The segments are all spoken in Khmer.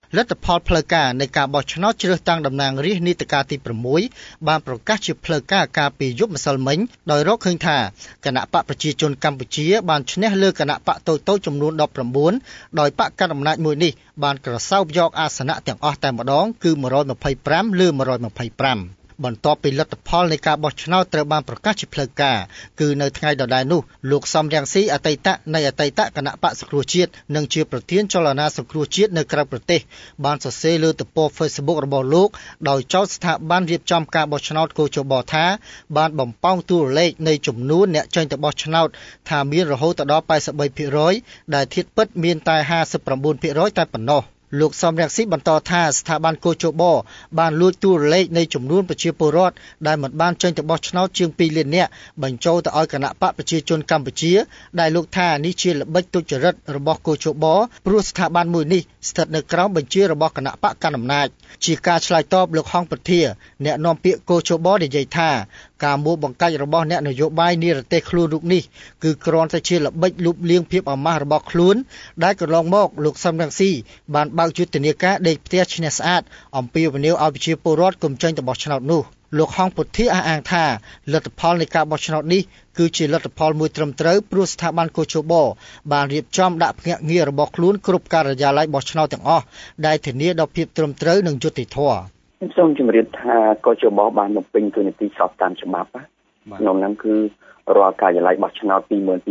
លទ្ធផលផ្លូវការនៃការបោះឆ្នោតជ្រើសតាំងតំណាងរាស្ត្រនីតិកាលទី6បានប្រកាសជាផ្លូវការកាលពីយប់ម្សិលមិញដោយរកឃើញថាគណៈបកប្រជាជនកម្ពុជាបានឈ្នះលើគណៈបកតូចៗចំនួន19ដោយបកកណ្ដាលអំណាចមួយនេះបានក្រសោបយកអាសនៈទាំងអស់តែម្ដងគឺ125លើ125បន្ទាប់ពីលទ្ធផលនៃការបោះឆ្នោតត្រូវបានប្រកាសជាផ្លូវការគឺនៅថ្ងៃដដែលនោះលោកសំរងស៊ីអតីតគណៈបក្សសង្គ្រោះជាតិនិងជាប្រធានចលនាសង្គ្រោះជាតិនៅក្រៅប្រទេសបានសរសេរលើទំព័រ Facebook របស់លោកដោយចោទស្ថាប័នរៀបចំការបោះឆ្នោតកោជបថាបានបំផង់តួលេខនៃចំនួនអ្នកចេញទៅបោះឆ្នោតថាមានរហូតដល់ 83% ដែលធៀបពិតមានតែ 59% តែប៉ុណ្ណោះលោកសំរងស៊ីបន្តថាស្ថាប័នកោជបបានលួចតួលេខនៃចំនួនប្រជាពលរដ្ឋដែលមិនបានចេញទៅបោះឆ្នោតជាង2លាននាក់បញ្ចូលទៅឲ្យគណៈបកប្រជាជនកម្ពុជាដែលលោកថានេះជាល្បិចទុច្ចរិតរបស់កោជបព្រោះស្ថាប័នមួយនេះស្ថិតនៅក្រោមបញ្ជារបស់គណៈបកកណ្ដាលអំណាចជាការឆ្លើយតបលោកហងពធាអ្នកនាំពាក្យកោជបនិយាយថាការមួលបង្កាច់របស់អ្នកនយោបាយនិរទេសខ្លួនរូបនេះគឺគ្រាន់តែជាល្បិចលុបលាងភាពអាម៉ាស់របស់ខ្លួនដែលកន្លងមកលោកសំរងស៊ីបានបើកយុទ្ធនាការដេកផ្ទះឈ្នះស្អាតអំពីវនីវឲ្យប្រជាពលរដ្ឋកុំចេញទៅបោះឆ្នោតនោះលោកហងពុធាអះអាងថាលទ្ធផលនៃការបោះឆ្នោតនេះគឺជាលទ្ធផលមួយត្រឹមត្រូវព្រោះស្ថាប័នកោជបបានរៀបចំដាក់ភ្នាក់ងាររបស់ខ្លួនគ្រប់ការិយាល័យបោះឆ្នោតទាំងអស់ដែលធានាដល់ភាពត្រឹមត្រូវនិងយុត្តិធម៌ខ្ញុំសូមជម្រាបថាកោជបបានបំពេញតួនាទីស្របតាមច្បាប់ក្នុងនោះគឺរាល់ការិយាល័យបោះឆ្នោត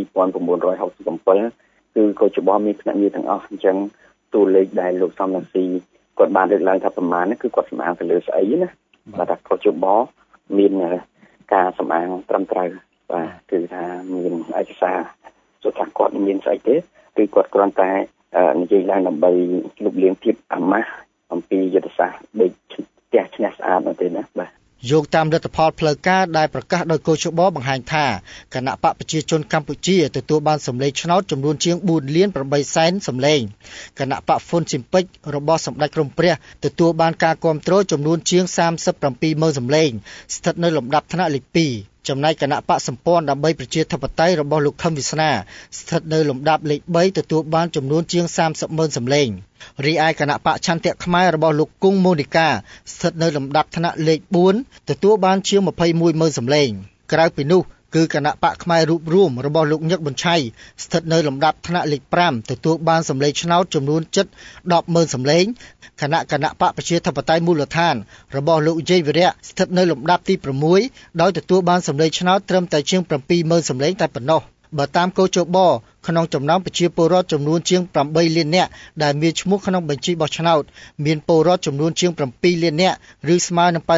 22967 គឺកោជបមានភ្នាក់ងារទាំងអស់អញ្ចឹងតួលេខដែលលោកសំរងស៊ីគាត់បានលើកឡើងថាប្រមាណគឺគាត់សម្អាងទៅលើស្អីណាបាទថាកោជបមានការសម្អាងត្រឹមត្រូវបាទគឺថាមានឯកសារសុទ្ធថាគាត់មានស្អីទេគឺគាត់គ្រាន់តែនិយាយឡើងដើម្បីលុបលាងភាពអាម៉ាស់អំពីយុទ្ធសាស្ត្រដេកផ្ទះឈ្នះស្អាតនោះទេណាបាទយោងតាមលទ្ធផលផ្លូវការដែលប្រកាសដោយកោជបបង្ហាញថាគណៈបកប្រជាជនកម្ពុជាទទួលបានសម្លេងឆ្នោតចំនួនជាង4លាន8សែនសម្លេងគណៈបកហ្វុនស៊ីមពេចរបស់សម្ដេចក្រមព្រះទទួលបានការគាំទ្រចំនួនជាង37ម៉ឺនសម្លេងស្ថិតនៅលំដាប់ថ្នាក់លេខ2ចំណែកគណៈបកសម្ព័ន្ធដើម្បីប្រជាធិបតេយ្យរបស់លោកខឹមវាសនាស្ថិតនៅលំដាប់លេខ3ទទួលបានចំនួនជាង30ម៉ឺនសម្លេងរីឯគណៈបកឆន្ទៈខ្មែររបស់លោកគង់ម៉ូនីកាស្ថិតនៅលំដាប់ថ្នាក់លេខ4ទទួលបានជាង21ម៉ឺនសម្លេងក្រៅពីនោះគឺគណៈបកខ្មែររួបរวมរបស់លោកញឹកប៊ុនឆៃស្ថិតនៅលំដាប់ថ្នាក់លេខ5ទទួលបានសម្លេងឆ្នោតចំនួនជិត10ម៉ឺនសម្លេងគណៈបកប្រជាធិបតេយ្យមូលដ្ឋានរបស់លោកជ័យវិរៈស្ថិតនៅលំដាប់ទី6ដោយទទួលបានសម្លេងឆ្នោតត្រឹមតែជាង7ម៉ឺនសម្លេងតែប៉ុណ្ណោះបើតាមកោជបក្នុងចំណោមប្រជាពលរដ្ឋចំនួនជាង8លាននាក់ដែលមានឈ្មោះក្នុងបញ្ជីបោះឆ្នោតមានពលរដ្ឋចំនួនជាង7លាននាក់ឬស្មើនឹង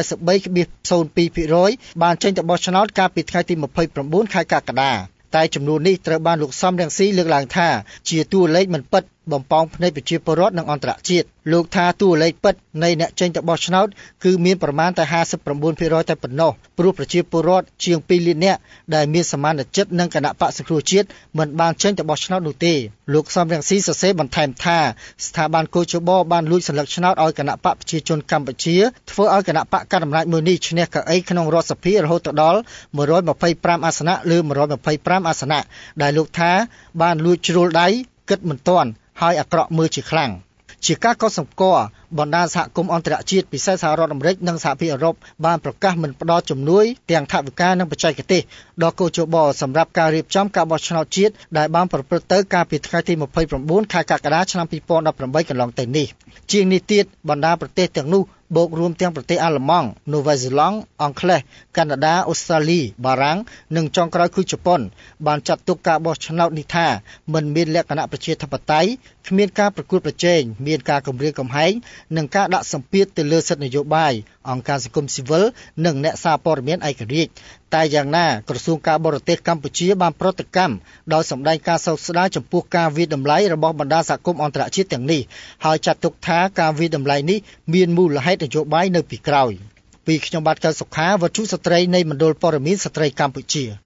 83.02% បានចេញទៅបោះឆ្នោតកាលពីថ្ងៃទី29ខែកក្កដាតែចំនួននេះត្រូវបានលោកសំរងស៊ីលើកឡើងថាជាតួលេខមិនពិតបំផង់ភ្នែកប្រជាពលរដ្ឋនិងអន្តរជាតិលោកថាតួលេខពិតនៃអ្នកចេញទៅបោះឆ្នោតគឺមានប្រមាណតែ 59% តែប៉ុណ្ណោះព្រោះប្រជាពលរដ្ឋជាង2លាននាក់ដែលមានសមានចិត្តនឹងគណៈបក្សសង្គ្រោះជាតិមិនបានចេញទៅបោះឆ្នោតនោះទេលោកសំរងស៊ីសរសេរបន្ថែមថាស្ថាប័នកោជបបានលួចសន្លឹកឆ្នោតឲ្យគណៈបកប្រជាជនកម្ពុជាធ្វើឲ្យគណៈបកកណ្ដាលអំណាចមួយនេះឈ្នះកៅអីក្នុងរដ្ឋសភារហូតដល់125អាសនៈលើ125អាសនៈដែលលោកថាបានលួចជ្រុលដៃគិតមិនទាន់ហើយអាក្រក់មើលជាខ្លាំងជាការកត់សម្គាល់បណ្ដាសហគមន៍អន្តរជាតិពិសេសសហរដ្ឋអាមេរិកនិងសហភាពអឺរ៉ុបបានប្រកាសមិនផ្ដល់ជំនួយទាំងថវិកានិងបច្ចេកទេសដល់កោជបសម្រាប់ការរៀបចំការបោះឆ្នោតជាតិដែលបានប្រព្រឹត្តទៅកាលពីថ្ងៃទី29ខែកក្កដាឆ្នាំ2018កន្លងទៅនេះជាងនេះទៀតបណ្ដាប្រទេសទាំងនោះបូករួមទាំងប្រទេសអាល្លឺម៉ង់នូវែលសេឡង់អង់គ្លេសកាណាដាអូស្ត្រាលីបារាំងនិងចុងក្រោយគឺជប៉ុនបានចាត់ទុកការបោះឆ្នោតនេះថាមិនមានលក្ខណៈប្រជាធិបតេយ្យគ្មានការប្រកួតប្រជែងមានការគំរាមកំហែងនិងការដាក់សម្ពាធទៅលើសិទ្ធិនយោបាយអង្គការសង្គមស៊ីវិលនិងអ្នកសារព័ត៌មានឯករាជ្យតែយ៉ាងណាក្រសួងការបរទេសកម្ពុជាបានប្រតិកម្មដោយសម្ដែងការសោកស្ដាយចំពោះការវាយតម្លៃរបស់បណ្ដាសហគមន៍អន្តរជាតិទាំងនេះហើយចាត់ទុកថាការវាយតម្លៃនេះមានមូលហេតុនយោបាយនៅពីក្រោយពីខ្ញុំបាទកៅសុខាវត្ថុស្ត្រីនៃមណ្ឌលព័ត៌មានស្ត្រីកម្ពុជា